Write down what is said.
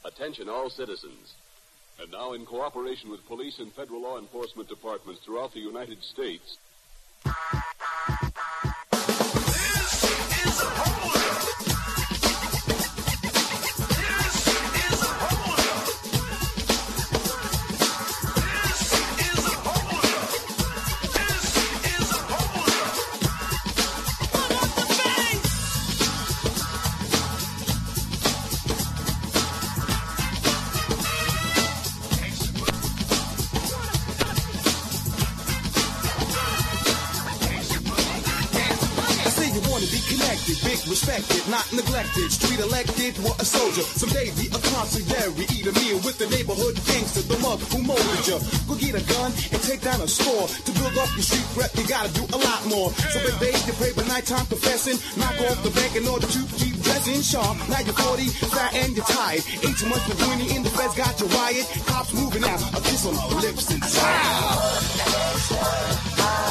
Attention all citizens. And now, in cooperation with police and federal law enforcement departments throughout the United States... Big respected, not neglected, street elected, or a soldier. Someday be a consigliere, eat a meal with the neighborhood gangster, the mug who molded you. Go get a gun and take down a store. To build up your street rep, you gotta do a lot more. So big day, you pray by nighttime confessing. Knock off the bank in order to keep dressing sharp. Now you're 40, fat and you're tired. Ain't too much for doing you in the feds, got you riot. Cops moving out, a kiss on the lips and